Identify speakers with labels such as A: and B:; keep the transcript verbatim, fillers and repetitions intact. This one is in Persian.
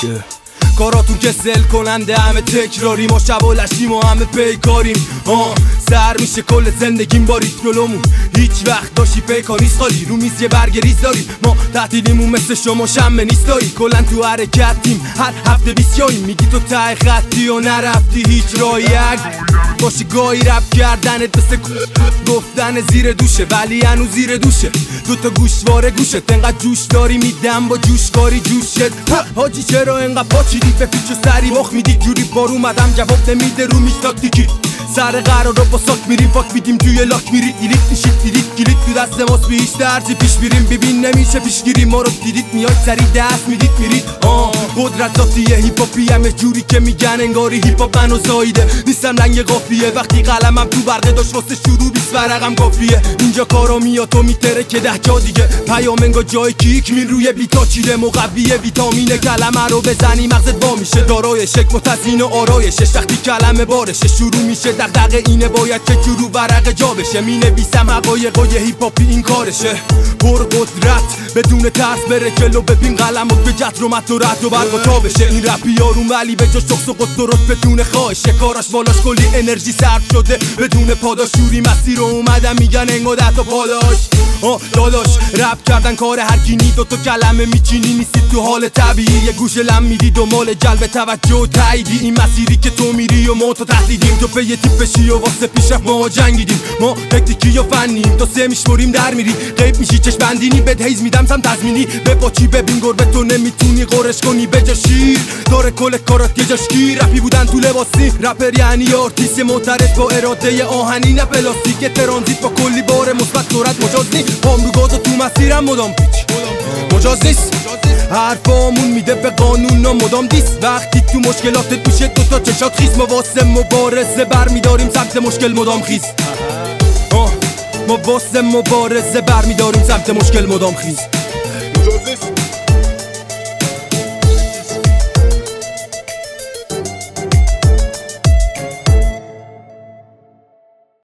A: کاراتون کسل کننده همه تکراری، ما شب و لشیم و همه پیکاریم. آه سر میشه کل زندگیم با ریتم جلومون، هیچ وقت داشتی پیکار نیست خالی، رو میز یه برگ ریز داریم. ما تعطیلیمون مثل شما شمه نیست داری، کلن تو حرکتیم هر هفته بیسیاییم. میگی تو ته خطی و نرفتی هیچ راهی، باشی گاهی رپ کردنت مثل گفتن زیر دوشه ولی هنو زیر دوشه. دوتا گوشواره گوشه انقدر جوش داری میدم با جوشکاری جوشت. حاجی چرا انقدر پاچیدی به پیچ و سری مخ میدی جوری بار اومدم جواب نمیده رو میش تاکتیکی. سر قرار رو با ساک میریم فاک میدیم توی لاک میرید دیلیت میشید دیلیت گلیت تو دست ماست بیش درزی پیش میریم ببین نمیشه پیشگیری ما رو دیدید میاد سری دست میدید میرید. آه قدرت ذاتیه هیپ هاپی همه جوری که میگن انگاری هیپ هاپ منو زاییده نیستم رنگ قافیه وقتی قلمم تو برقه داشت واسه شروع بیست ورقم کافیه. اینجا کارا میاد تو میتره که ده جا دیگه پیام انگار جای کیک میل روی بیتا چیده مقویه ویتامین کلمه رو بزنی مغزت وا میشه دارای شک متزین و آرایشش وقتی کلمه بارشه شروع میشه دغدغه اینه باید که جلو ورق جا بشه. مینویسم حقایق و یه هیپ هاپی این کارشه پر قدرت بدون ترس بره جلو ببین قلمت به جت و مت و رد و برق و تا بشه. این رپی یارون ولی به جا شخص و قد درست بدون خواهشه کاراش بالاش کلی انرژی صرف شده بدون پاداش شوری مسیر رو اومدم میگن انگار ده تا پاداش. آه داداش رپ کردن کار هر کی نی دو تا کلمه میچینی نیستی تو حال طبیعی یه گوشه لم میدی دو مال جلب توجه و تاییدی. این مسیری که تو میری و ما تو تهدیدیم تو به یه تیپشی و واسه پیشرفت ما جنگیدیم. ما تکنیکی و فنیم تا سه میشمریم در میری غیب میشی چش بندینی بد هیز میدم سم تضمینی به باچی ببین گربه تو نمیتونی قرش کنی به جا شیر داره کل کارات یه جاش گیر. رپی بودن تو لباسی رپر یعنی آرتیست معترض با اراده آهنی نه پلاستیک ترانزیت با کلی بار مثبت سرعت مجاز نی پام رو گاز و تو مسیرم مدام پیچ مجاز نیست حرفامون میده به قانون و مدام دیست وقتی تو مشکلاتت میشه دوتا چشات خیز ما واسه مبارزه برمیداریم سمت مشکل مدام خیز. آه ما واسه مبارزه برمیداریم سمت مشکل مدام خیز.